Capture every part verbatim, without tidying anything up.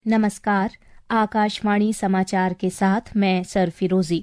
नमस्कार, आकाशवाणी समाचार के साथ मैं सरफिरोजी।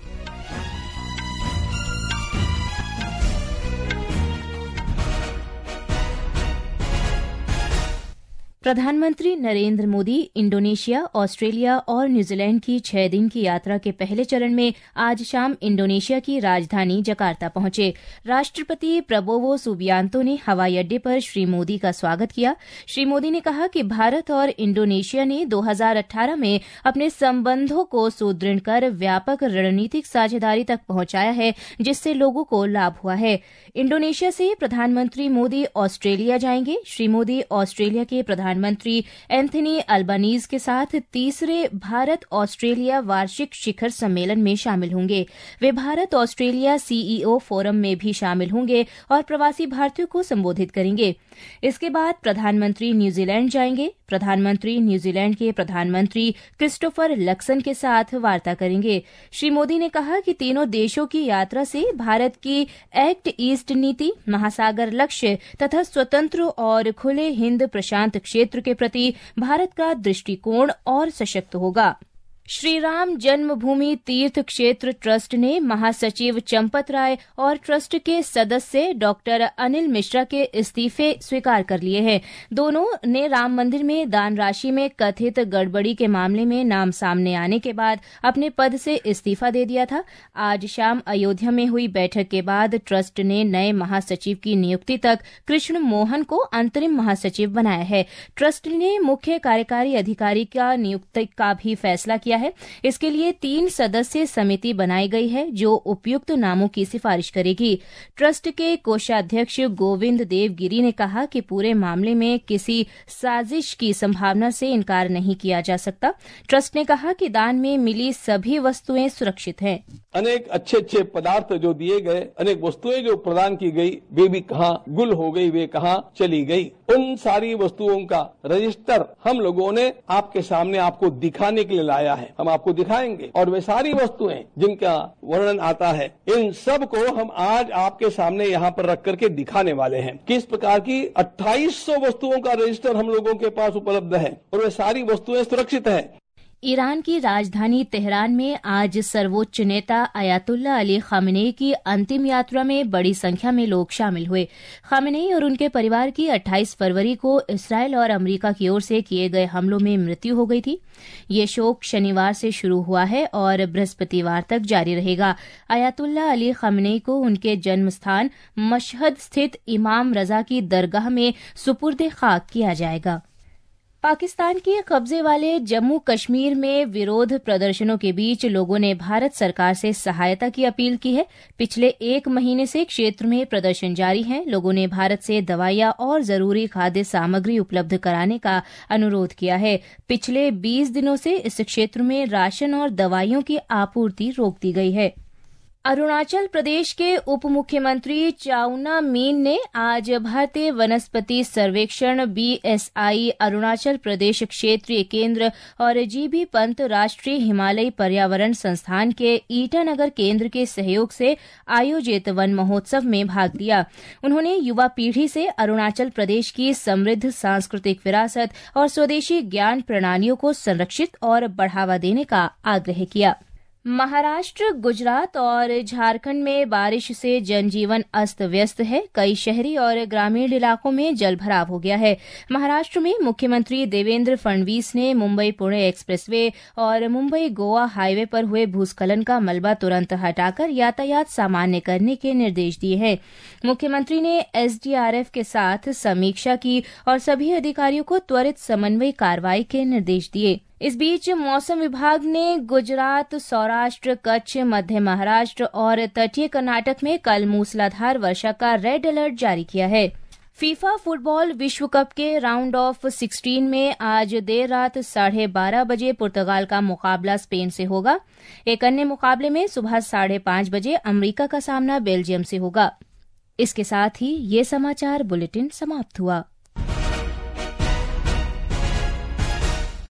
प्रधानमंत्री नरेंद्र मोदी इंडोनेशिया, ऑस्ट्रेलिया और न्यूजीलैंड की छह दिन की यात्रा के पहले चरण में आज शाम इंडोनेशिया की राजधानी जकार्ता पहुंचे। राष्ट्रपति प्रबोवो सुबियांतो ने हवाई अड्डे पर श्री मोदी का स्वागत किया। श्री मोदी ने कहा कि भारत और इंडोनेशिया ने दो हज़ार अठारह में अपने संबंधों को सुदृढ़ कर व्यापक रणनीतिक साझेदारी तक पहुंचाया है, जिससे लोगों को लाभ हुआ है। इंडोनेशिया से प्रधानमंत्री मोदी ऑस्ट्रेलिया जाएंगे। श्री मोदी ऑस्ट्रेलिया के प्रधान प्रधानमंत्री एंथनी अल्बानीज के साथ तीसरे भारत ऑस्ट्रेलिया वार्षिक शिखर सम्मेलन में शामिल होंगे। वे भारत ऑस्ट्रेलिया सीईओ फोरम में भी शामिल होंगे और प्रवासी भारतीयों को संबोधित करेंगे। इसके बाद प्रधानमंत्री न्यूजीलैंड जाएंगे। प्रधानमंत्री न्यूजीलैंड के प्रधानमंत्री क्रिस्टोफर लक्सन के साथ वार्ता करेंगे। श्री मोदी ने कहा कि तीनों देशों की यात्रा से भारत की एक्ट ईस्ट नीति, महासागर लक्ष्य तथा स्वतंत्र और खुले हिंद प्रशांत क्षेत्र के प्रति भारत का दृष्टिकोण और सशक्त होगा। श्री राम जन्मभूमि तीर्थ क्षेत्र ट्रस्ट ने महासचिव चंपत राय और ट्रस्ट के सदस्य डॉक्टर अनिल मिश्रा के इस्तीफे स्वीकार कर लिए हैं। दोनों ने राम मंदिर में दान राशि में कथित गड़बड़ी के मामले में नाम सामने आने के बाद अपने पद से इस्तीफा दे दिया था। आज शाम अयोध्या में हुई बैठक के बाद ट्रस्ट ने नए महासचिव की नियुक्ति तक कृष्ण मोहन को अंतरिम महासचिव बनाया है। ट्रस्ट ने मुख्य कार्यकारी अधिकारी का नियुक्ति का भी फैसला किया है। इसके लिए तीन सदस्यीय समिति बनाई गई है जो उपयुक्त नामों की सिफारिश करेगी। ट्रस्ट के कोषाध्यक्ष गोविंद देव गिरी ने कहा कि पूरे मामले में किसी साजिश की संभावना से इनकार नहीं किया जा सकता। ट्रस्ट ने कहा कि दान में मिली सभी वस्तुएं सुरक्षित हैं। अनेक अच्छे अच्छे पदार्थ जो दिए गए, अनेक वस्तुएं जो प्रदान की गई, वे भी कहाँ गुल हो गई, वे कहाँ चली गई। उन सारी वस्तुओं का रजिस्टर हम लोगों ने आपके सामने आपको दिखाने के लिए लाया है। हम आपको दिखाएंगे और वे सारी वस्तुएं जिनका वर्णन आता है, इन सब को हम आज आपके सामने यहाँ पर रख करके दिखाने वाले हैं। किस प्रकार की अट्ठाईस सौ वस्तुओं का रजिस्टर हम लोगों के पास उपलब्ध है और वे सारी वस्तुएं सुरक्षित है। ईरान की राजधानी तेहरान में आज सर्वोच्च नेता अयातुल्ला अली खामेनेई की अंतिम यात्रा में बड़ी संख्या में लोग शामिल हुए। खामेनेई और उनके परिवार की अट्ठाईस फरवरी को इसराइल और अमेरिका की ओर से किए गए हमलों में मृत्यु हो गई थी। ये शोक शनिवार से शुरू हुआ है और बृहस्पतिवार तक जारी रहेगा। अयातुल्ला अली खामेनेई को उनके जन्म स्थान मशहद स्थित इमाम रजा की दरगाह में सुपुर्द खाक किया जाएगा। पाकिस्तान के कब्जे वाले जम्मू कश्मीर में विरोध प्रदर्शनों के बीच लोगों ने भारत सरकार से सहायता की अपील की है। पिछले एक महीने से क्षेत्र में प्रदर्शन जारी है। लोगों ने भारत से दवाइयां और जरूरी खाद्य सामग्री उपलब्ध कराने का अनुरोध किया है। पिछले बीस दिनों से इस क्षेत्र में राशन और दवाइयों की आपूर्ति रोक दी गई है। अरुणाचल प्रदेश के उप मुख्यमंत्री चाउना मीन ने आज भारतीय वनस्पति सर्वेक्षण बीएसआई अरुणाचल प्रदेश क्षेत्रीय केंद्र और जीबी पंत राष्ट्रीय हिमालयी पर्यावरण संस्थान के ईटानगर केंद्र के सहयोग से आयोजित वन महोत्सव में भाग लिया। उन्होंने युवा पीढ़ी से अरुणाचल प्रदेश की समृद्ध सांस्कृतिक विरासत और स्वदेशी ज्ञान प्रणालियों को संरक्षित और बढ़ावा देने का आग्रह किया। महाराष्ट्र, गुजरात और झारखंड में बारिश से जनजीवन अस्त व्यस्त है। कई शहरी और ग्रामीण इलाकों में जलभराव हो गया है। महाराष्ट्र में मुख्यमंत्री देवेंद्र फडणवीस ने मुंबई पुणे एक्सप्रेसवे और मुंबई गोवा हाईवे पर हुए भूस्खलन का मलबा तुरंत हटाकर यातायात सामान्य करने के निर्देश दिए हैं। मुख्यमंत्री ने एसडीआरएफ के साथ समीक्षा की और सभी अधिकारियों को त्वरित समन्वय कार्रवाई के निर्देश दिए। इस बीच मौसम विभाग ने गुजरात, सौराष्ट्र, कच्छ, मध्य महाराष्ट्र और तटीय कर्नाटक में कल मूसलाधार वर्षा का रेड अलर्ट जारी किया है। फीफा फुटबॉल विश्व कप के राउंड ऑफ सिक्सटीन में आज देर रात साढ़े बारह बजे पुर्तगाल का मुकाबला स्पेन से होगा। एक अन्य मुकाबले में सुबह साढ़े पांच बजे अमेरिका का सामना बेल्जियम से होगा। इसके साथ ही ये समाचार बुलेटिन समाप्त हुआ।